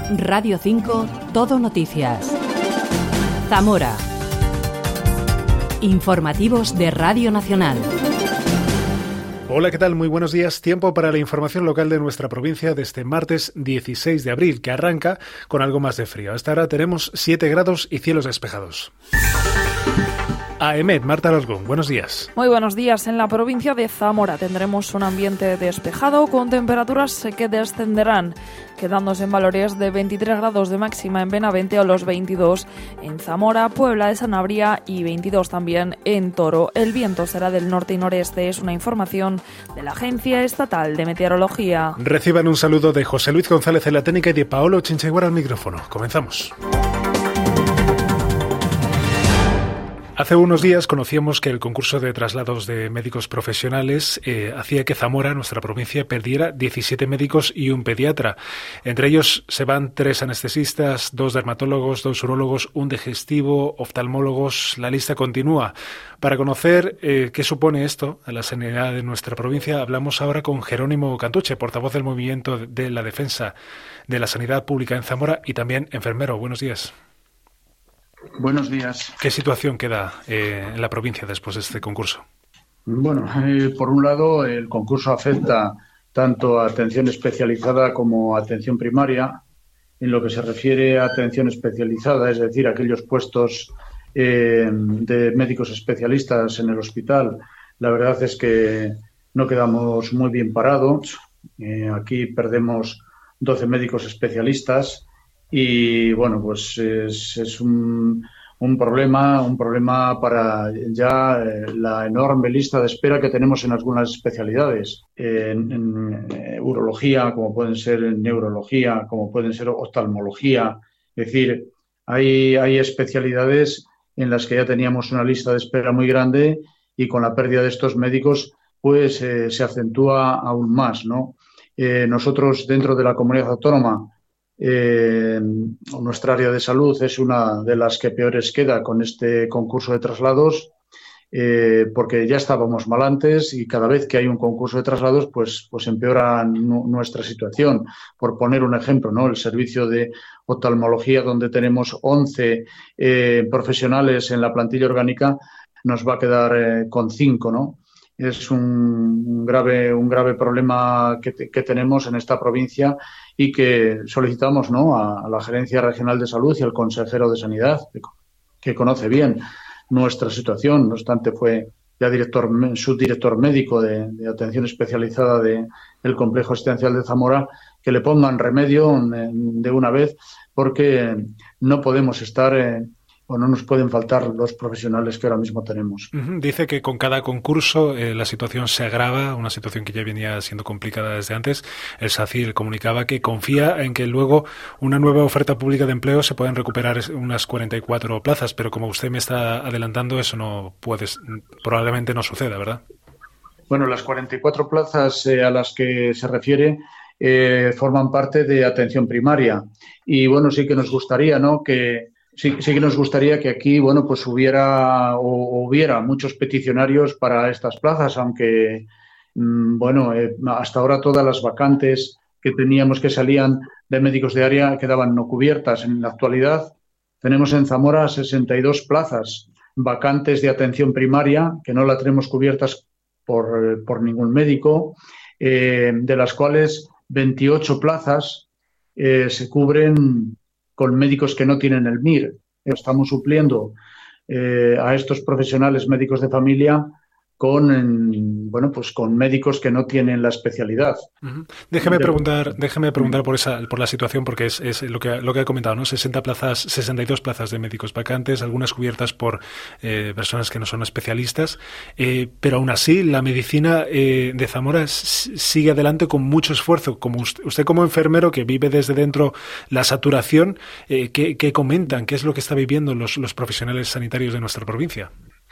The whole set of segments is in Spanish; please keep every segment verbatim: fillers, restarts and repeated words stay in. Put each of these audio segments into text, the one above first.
Radio cinco, Todo Noticias. Zamora. Informativos de Radio Nacional. Hola, ¿qué tal? Muy buenos días. Tiempo para la información local de nuestra provincia de este martes dieciséis de abril, que arranca con algo más de frío. Hasta ahora tenemos siete grados y cielos despejados. A EMET, Marta Alargón, buenos días. Muy buenos días. En la provincia de Zamora tendremos un ambiente despejado con temperaturas que descenderán, quedándose en valores de veintitrés grados de máxima en Benavente o los veintidós en Zamora, Puebla de Sanabria y veintidós también en Toro. El viento será del norte y noreste, es una información de la Agencia Estatal de Meteorología. Reciban un saludo de José Luis González en la técnica y de Paolo Chinchiguara al micrófono. Comenzamos. Hace unos días conocíamos que el concurso de traslados de médicos profesionales eh, hacía que Zamora, nuestra provincia, perdiera diecisiete médicos y un pediatra. Entre ellos se van tres anestesistas, dos dermatólogos, dos urólogos, un digestivo, oftalmólogos. La lista continúa. Para conocer eh, qué supone esto a la sanidad de nuestra provincia, hablamos ahora con Jerónimo Cantuche, portavoz del Movimiento de la Defensa de la Sanidad Pública en Zamora y también enfermero. Buenos días. Buenos días. ¿Qué situación queda eh, en la provincia después de este concurso? Bueno, eh, por un lado, el concurso afecta tanto a atención especializada como a atención primaria. En lo que se refiere a atención especializada, es decir, aquellos puestos eh, de médicos especialistas en el hospital, la verdad es que no quedamos muy bien parados. Eh, aquí perdemos doce médicos especialistas. Y bueno, pues es, es un, un problema, un problema para ya eh, la enorme lista de espera que tenemos en algunas especialidades, en, en eh, urología, como pueden ser neurología, como pueden ser oftalmología. Es decir, hay, hay especialidades en las que ya teníamos una lista de espera muy grande y con la pérdida de estos médicos, pues eh, se acentúa aún más, ¿no? Eh, nosotros dentro de la comunidad autónoma, Eh, nuestra área de salud es una de las que peores queda con este concurso de traslados, eh, porque ya estábamos mal antes y cada vez que hay un concurso de traslados pues, pues empeora nu- nuestra situación. Por poner un ejemplo, ¿no? El servicio de oftalmología, donde tenemos once eh, profesionales en la plantilla orgánica, nos va a quedar eh, con cinco, ¿no? Es un, un grave un grave problema que, te, que tenemos en esta provincia y que solicitamos, ¿no?, a, a la Gerencia Regional de Salud y al consejero de Sanidad, que, que conoce bien nuestra situación. No obstante, fue ya director subdirector médico de, de atención especializada de, del complejo asistencial de Zamora, que le pongan remedio de una vez, porque no podemos estar eh, o no nos pueden faltar los profesionales que ahora mismo tenemos. Uh-huh. Dice que con cada concurso eh, la situación se agrava, una situación que ya venía siendo complicada desde antes. El SACIR comunicaba que confía en que luego una nueva oferta pública de empleo se pueden recuperar unas cuarenta y cuatro plazas, pero como usted me está adelantando, eso no puede, probablemente no suceda, ¿verdad? Bueno, las cuarenta y cuatro plazas eh, a las que se refiere eh, forman parte de atención primaria. Y bueno, sí que nos gustaría, ¿no?, que Sí, sí que nos gustaría que aquí, bueno, pues hubiera o hubiera muchos peticionarios para estas plazas, aunque, mmm, bueno, eh, hasta ahora todas las vacantes que teníamos que salían de médicos de área quedaban no cubiertas. En la actualidad tenemos en Zamora sesenta y dos plazas vacantes de atención primaria que no la tenemos cubiertas por, por ningún médico, eh, de las cuales veintiocho plazas eh, se cubren con médicos que no tienen el M I R. Estamos supliendo eh, a estos profesionales médicos de familia con, en, bueno, pues con médicos que no tienen la especialidad. Uh-huh. Déjeme preguntar, déjeme preguntar por esa, por la situación, porque es, es lo que lo que ha comentado, ¿no? sesenta plazas, sesenta y dos plazas de médicos vacantes, algunas cubiertas por eh, personas que no son especialistas, eh, pero aún así la medicina eh, de Zamora s- sigue adelante con mucho esfuerzo. Como usted, usted como enfermero que vive desde dentro la saturación, eh, ¿qué, qué comentan? ¿Qué es lo que está viviendo los, los profesionales sanitarios de nuestra provincia?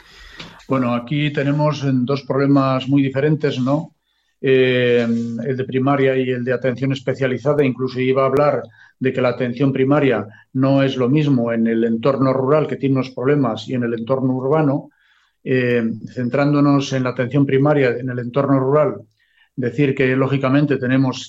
Bueno, aquí tenemos dos problemas muy diferentes, ¿no? Eh, el de primaria y el de atención especializada. Incluso iba a hablar de que la atención primaria no es lo mismo en el entorno rural, que tiene unos problemas, y en el entorno urbano. Eh, centrándonos en la atención primaria en el entorno rural, decir que lógicamente tenemos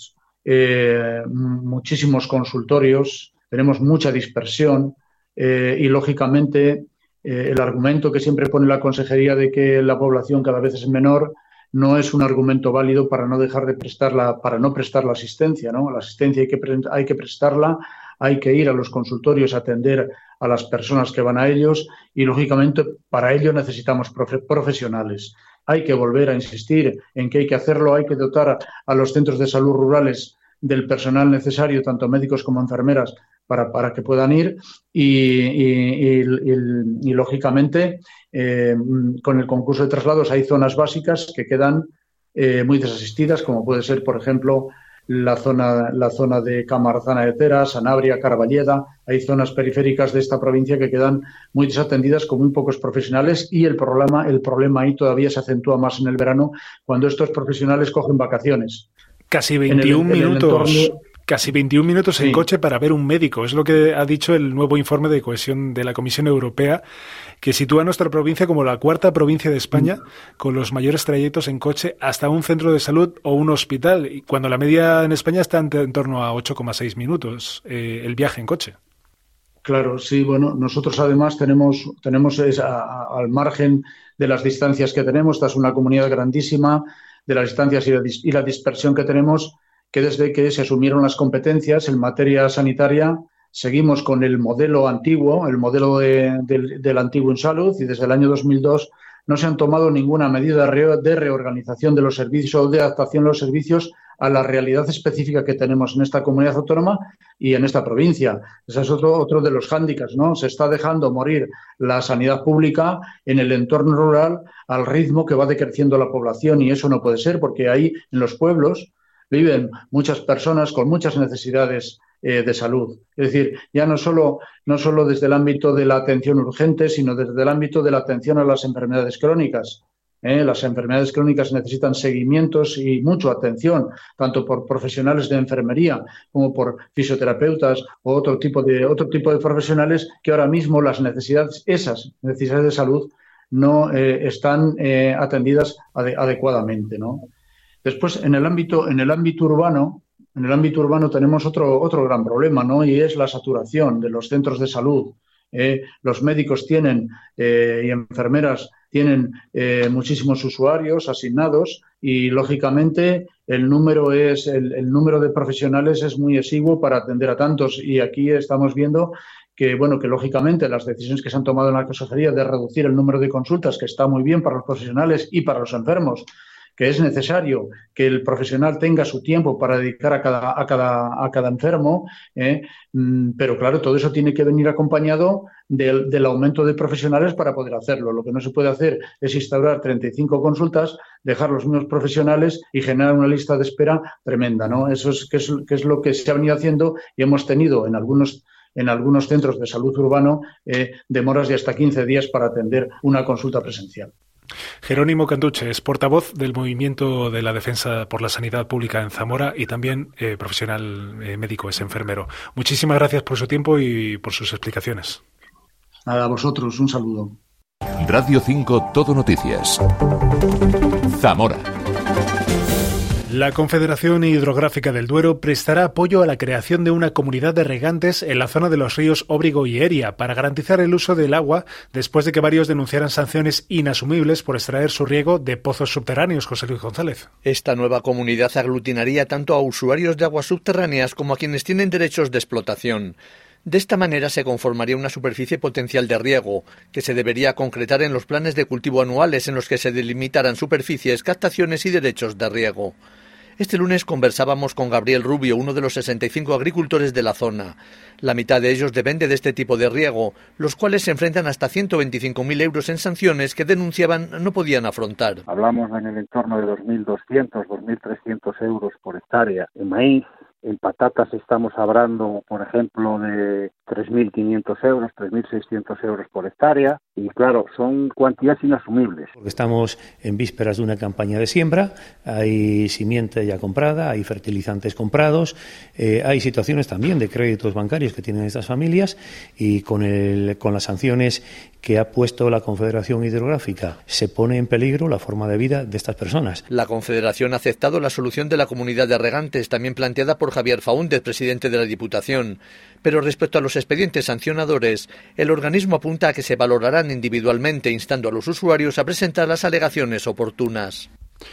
eh, muchísimos consultorios, tenemos mucha dispersión eh, y, lógicamente, eh, el argumento que siempre pone la Consejería de que la población cada vez es menor no es un argumento válido para no dejar de prestarla, para no prestar la asistencia, ¿no? La asistencia hay que, hay que prestarla, hay que ir a los consultorios a atender a las personas que van a ellos y, lógicamente, para ello necesitamos profe profesionales. Hay que volver a insistir en que hay que hacerlo, hay que dotar a, a los centros de salud rurales del personal necesario, tanto médicos como enfermeras, para, para que puedan ir y, y, y, y, y lógicamente, eh, con el concurso de traslados hay zonas básicas que quedan eh, muy desasistidas, como puede ser, por ejemplo, la zona, la zona de Camarzana de Tera, Sanabria, Carballeda. Hay zonas periféricas de esta provincia que quedan muy desatendidas con muy pocos profesionales y el problema, el problema ahí todavía se acentúa más en el verano cuando estos profesionales cogen vacaciones. Casi veintiún minutos. Casi veintiún minutos en sí. coche para ver un médico. Es lo que ha dicho el nuevo informe de cohesión de la Comisión Europea, que sitúa a nuestra provincia como la cuarta provincia de España mm. con los mayores trayectos en coche hasta un centro de salud o un hospital, cuando la media en España está en, en torno a ocho coma seis minutos eh, el viaje en coche. Claro, sí, bueno, nosotros además tenemos, tenemos esa, a, al margen de las distancias que tenemos, esta es una comunidad grandísima, de las distancias y la, y la dispersión que tenemos, que desde que se asumieron las competencias en materia sanitaria seguimos con el modelo antiguo, el modelo de, de, del antiguo InSalud, y desde el año dos mil dos no se han tomado ninguna medida de reorganización de los servicios o de adaptación de los servicios a la realidad específica que tenemos en esta comunidad autónoma y en esta provincia. Ese es otro, otro de los hándicaps, ¿no? Se está dejando morir la sanidad pública en el entorno rural al ritmo que va decreciendo la población y eso no puede ser porque ahí en los pueblos viven muchas personas con muchas necesidades eh, de salud. Es decir, ya no solo, no solo desde el ámbito de la atención urgente, sino desde el ámbito de la atención a las enfermedades crónicas. ¿eh? Las enfermedades crónicas necesitan seguimientos y mucha atención, tanto por profesionales de enfermería como por fisioterapeutas o otro tipo de, otro tipo de profesionales que ahora mismo las necesidades, esas necesidades de salud no eh, están eh, atendidas ade- adecuadamente, ¿no? Después, en el ámbito, en el ámbito urbano, en el ámbito urbano tenemos otro, otro gran problema, ¿no? Y es la saturación de los centros de salud. Eh, los médicos tienen eh, y enfermeras tienen eh, muchísimos usuarios asignados y, lógicamente, el número es el, el número de profesionales es muy exiguo para atender a tantos. Y aquí estamos viendo que, bueno, que lógicamente las decisiones que se han tomado en la Consejería de reducir el número de consultas, que está muy bien para los profesionales y para los enfermos, que es necesario que el profesional tenga su tiempo para dedicar a cada, a cada, a cada enfermo, ¿eh? Pero claro, todo eso tiene que venir acompañado del, del aumento de profesionales para poder hacerlo. Lo que no se puede hacer es instaurar treinta y cinco consultas, dejar los mismos profesionales y generar una lista de espera tremenda, ¿no? Eso es que es, que es lo que se ha venido haciendo y hemos tenido en algunos en algunos centros de salud urbano eh, demoras de hasta quince días para atender una consulta presencial. Jerónimo Cantuche es portavoz del Movimiento de la Defensa por la Sanidad Pública en Zamora y también eh, profesional eh, médico, es enfermero. Muchísimas gracias por su tiempo y por sus explicaciones. Nada, a vosotros, un saludo. Radio cinco Todo Noticias. Zamora. La Confederación Hidrográfica del Duero prestará apoyo a la creación de una comunidad de regantes en la zona de los ríos Óbrigo y Eria para garantizar el uso del agua después de que varios denunciaran sanciones inasumibles por extraer su riego de pozos subterráneos. José Luis González. Esta nueva comunidad aglutinaría tanto a usuarios de aguas subterráneas como a quienes tienen derechos de explotación. De esta manera se conformaría una superficie potencial de riego, que se debería concretar en los planes de cultivo anuales en los que se delimitarán superficies, captaciones y derechos de riego. Este lunes conversábamos con Gabriel Rubio, uno de los sesenta y cinco agricultores de la zona. La mitad de ellos depende de este tipo de riego, los cuales se enfrentan hasta ciento veinticinco mil euros en sanciones que denunciaban no podían afrontar. Hablamos en el entorno de dos mil doscientos, dos mil trescientos euros por hectárea. En maíz, en patatas estamos hablando, por ejemplo, de tres mil quinientos euros, tres mil seiscientos euros por hectárea, y claro, son cuantías inasumibles. Porque estamos en vísperas de una campaña de siembra, hay simiente ya comprada, hay fertilizantes comprados, eh, hay situaciones también de créditos bancarios que tienen estas familias, y con, el, con las sanciones que ha puesto la Confederación Hidrográfica se pone en peligro la forma de vida de estas personas. La Confederación ha aceptado la solución de la comunidad de regantes, también planteada por Javier Faúndez, presidente de la Diputación. Pero respecto a los expedientes sancionadores, el organismo apunta a que se valorarán individualmente, instando a los usuarios a presentar las alegaciones oportunas.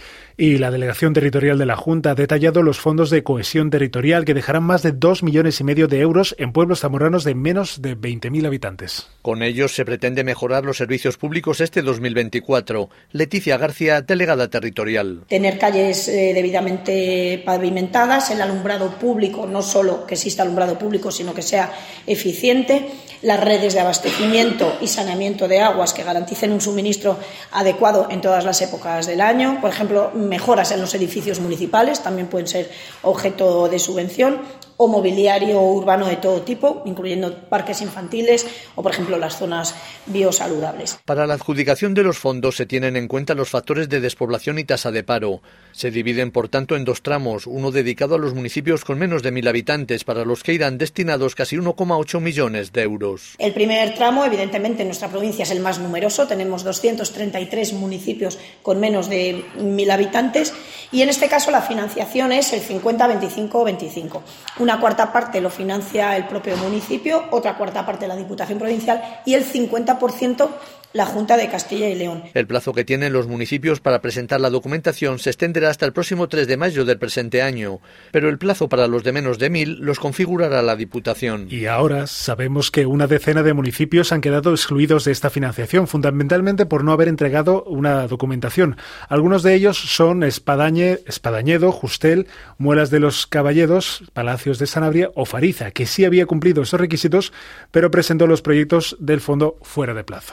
Y la Delegación Territorial de la Junta ha detallado los fondos de cohesión territorial que dejarán más de dos millones y medio de euros en pueblos zamoranos de menos de veinte mil habitantes. Con ellos se pretende mejorar los servicios públicos este dos mil veinticuatro. Leticia García, delegada territorial. Tener calles eh, debidamente pavimentadas, el alumbrado público, no solo que exista alumbrado público, sino que sea eficiente, las redes de abastecimiento y saneamiento de aguas que garanticen un suministro adecuado en todas las épocas del año, por ejemplo, mejoras en los edificios municipales también pueden ser objeto de subvención, o mobiliario urbano de todo tipo, incluyendo parques infantiles o, por ejemplo, las zonas biosaludables. Para la adjudicación de los fondos se tienen en cuenta los factores de despoblación y tasa de paro. Se dividen, por tanto, en dos tramos, uno dedicado a los municipios con menos de mil habitantes, para los que irán destinados casi uno coma ocho millones de euros. El primer tramo, evidentemente, en nuestra provincia es el más numeroso. Tenemos doscientos treinta y tres municipios con menos de mil habitantes y, en este caso, la financiación es el cincuenta veinticinco veinticinco. Una cuarta parte lo financia el propio municipio, otra cuarta parte la Diputación Provincial y el cincuenta por ciento la Junta de Castilla y León. El plazo que tienen los municipios para presentar la documentación se extenderá hasta el próximo tres de mayo del presente año, pero el plazo para los de menos de mil los configurará la Diputación. Y ahora sabemos que una decena de municipios han quedado excluidos de esta financiación, fundamentalmente por no haber entregado una documentación. Algunos de ellos son Espadañe, Espadañedo, Justel, Muelas de los Caballedos, Palacios de Sanabria o Fariza, que sí había cumplido esos requisitos, pero presentó los proyectos del fondo fuera de plazo.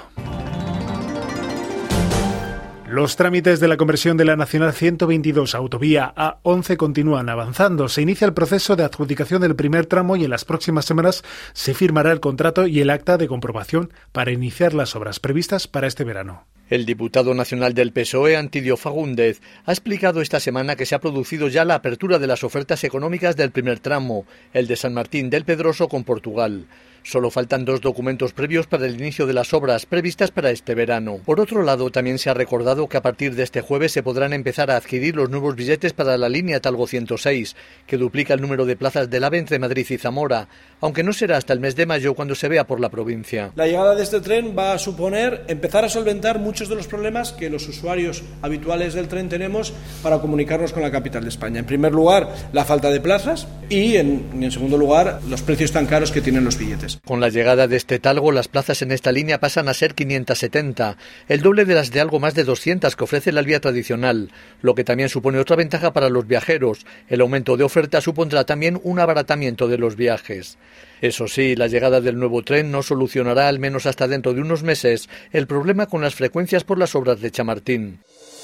Los trámites de la conversión de la Nacional ciento veintidós Autovía A once continúan avanzando. Se inicia el proceso de adjudicación del primer tramo y en las próximas semanas se firmará el contrato y el acta de comprobación para iniciar las obras previstas para este verano. El diputado nacional del P S O E, Antidio Fagúndez, ha explicado esta semana que se ha producido ya la apertura de las ofertas económicas del primer tramo, el de San Martín del Pedroso con Portugal. Solo faltan dos documentos previos para el inicio de las obras previstas para este verano. Por otro lado, también se ha recordado que a partir de este jueves se podrán empezar a adquirir los nuevos billetes para la línea Talgo ciento seis, que duplica el número de plazas del AVE entre Madrid y Zamora, aunque no será hasta el mes de mayo cuando se vea por la provincia. La llegada de este tren va a suponer empezar a solventar muchos de los problemas que los usuarios habituales del tren tenemos para comunicarnos con la capital de España. En primer lugar, la falta de plazas y, en, en segundo lugar, los precios tan caros que tienen los billetes. Con la llegada de este Talgo, las plazas en esta línea pasan a ser quinientas setenta, el doble de las de algo más de doscientas que ofrece la vía tradicional, lo que también supone otra ventaja para los viajeros. El aumento de oferta supondrá también un abaratamiento de los viajes. Eso sí, la llegada del nuevo tren no solucionará, al menos hasta dentro de unos meses, el problema con las frecuencias por las obras de Chamartín.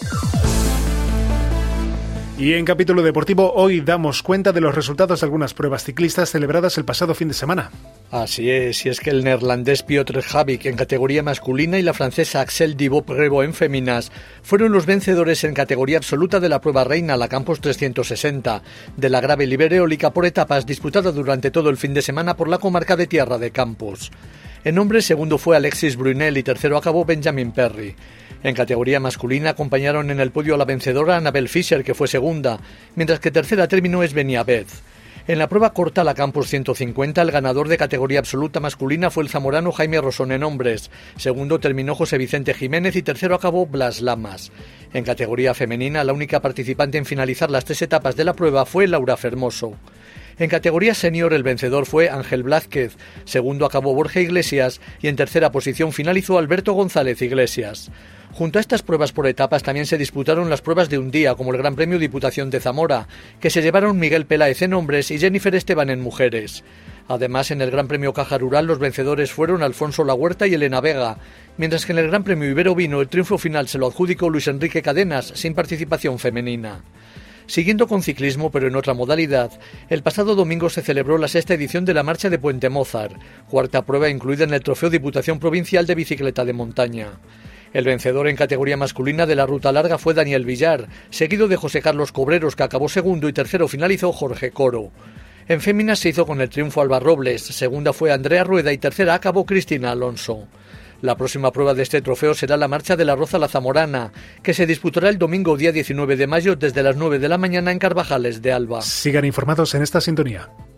Y en capítulo deportivo hoy damos cuenta de los resultados de algunas pruebas ciclistas celebradas el pasado fin de semana. Así es, y es que el neerlandés Piotr Havik en categoría masculina y la francesa Axel Dibop-Rebo en féminas fueron los vencedores en categoría absoluta de la prueba reina, la Campos trescientos sesenta, de la gravel ibereólica por etapas, disputada durante todo el fin de semana por la comarca de Tierra de Campos. En hombres, segundo fue Alexis Brunel y tercero acabó Benjamin Perry. En categoría masculina acompañaron en el podio a la vencedora Annabel Fischer, que fue segunda, mientras que tercera terminó Svenja Abed. En la prueba corta, la Campos ciento cincuenta, el ganador de categoría absoluta masculina fue el zamorano Jaime Rosón en hombres. Segundo terminó José Vicente Jiménez y tercero acabó Blas Lamas. En categoría femenina, la única participante en finalizar las tres etapas de la prueba fue Laura Fermoso. En categoría senior el vencedor fue Ángel Blázquez, segundo acabó Borja Iglesias y en tercera posición finalizó Alberto González Iglesias. Junto a estas pruebas por etapas también se disputaron las pruebas de un día, como el Gran Premio Diputación de Zamora, que se llevaron Miguel Peláez en hombres y Jennifer Esteban en mujeres. Además, en el Gran Premio Caja Rural los vencedores fueron Alfonso Lahuerta y Elena Vega, mientras que en el Gran Premio Ibero Vino el triunfo final se lo adjudicó Luis Enrique Cadenas, sin participación femenina. Siguiendo con ciclismo, pero en otra modalidad, el pasado domingo se celebró la sexta edición de la Marcha de Puente Mozart, cuarta prueba incluida en el Trofeo Diputación Provincial de Bicicleta de Montaña. El vencedor en categoría masculina de la ruta larga fue Daniel Villar, seguido de José Carlos Cobreros, que acabó segundo, y tercero finalizó Jorge Coro. En féminas se hizo con el triunfo Alba Robles, segunda fue Andrea Rueda y tercera acabó Cristina Alonso. La próxima prueba de este trofeo será la Marcha de la Roza La Zamorana, que se disputará el domingo día diecinueve de mayo desde las nueve de la mañana en Carvajales de Alba. Sigan informados en esta sintonía.